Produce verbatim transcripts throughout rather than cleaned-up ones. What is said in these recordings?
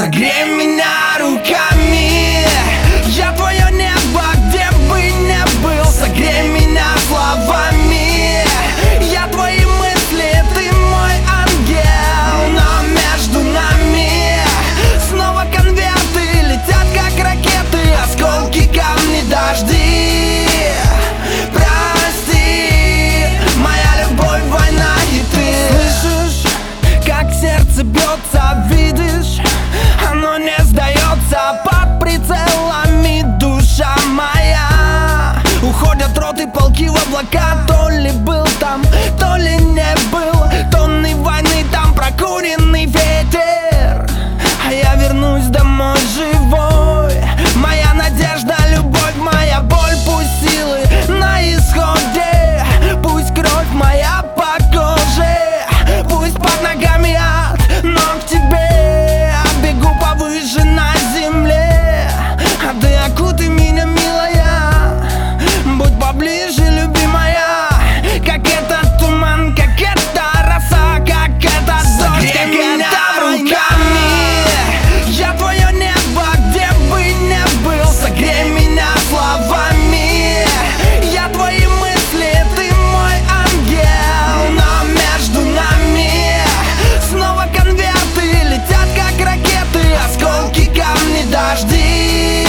Согрей меня руками, я твое небо, где бы не был. Согрей меня словами, я твои мысли, ты мой ангел. Но между нами снова конверты летят как ракеты, осколки, камни, дожди. Прости, моя любовь, война и ты. Слышишь, как сердце бьется, видишь, оно не сдается под прицелами. Душа моя, уходят роты, полки в облака. То ли был там, то ли не был. Тонны войны, там прокуренный ветер, а я вернусь домой живой. Моя надежда, любовь, моя боль, пусть силы на исходе. Пусть кровь моя по коже, пусть под ногами ад, но к тебе бегу повыше на земле. А ты окутай меня, милая, будь поближе, любимая. Как этот туман, как эта роса, как этот дождь, как это руками. Я твое небо, где бы не был. Согрей меня словами, я твои мысли, ты мой ангел. Но между нами снова конверты летят как ракеты, осколки, камни, дожди.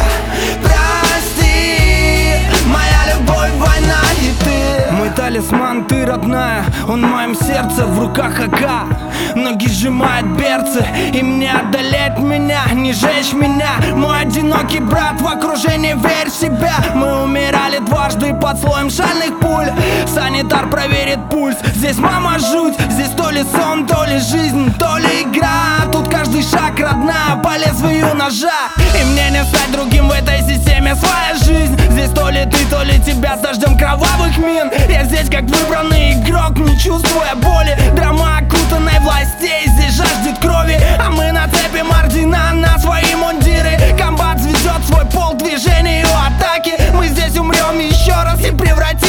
Прости, моя любовь, война и ты. Мой талисман, ты родная, он в моем сердце, в руках ока. Ноги сжимают берцы, и мне одолеть меня, не жечь меня. Мой одинокий брат в окружении, верь в себя. Мы умирали дважды под слоем шальных пуль. Санитар проверит пульс, здесь мама жуть. Здесь то ли сон, то ли жизнь, то ли игра. Тут каждый шаг родная, по лезвию ножа. И мне не стать другим в этой системе, своя жизнь. Здесь то ли ты, то ли тебя с дождем кровавых мин. Я здесь как выбранный игрок, не чувствуя боли. Драма окутанной властей, здесь жаждет крови. А мы нацепим ордена на свои мундиры. Комбат зведет свой пол движению атаки. Мы здесь умрем еще раз и превратим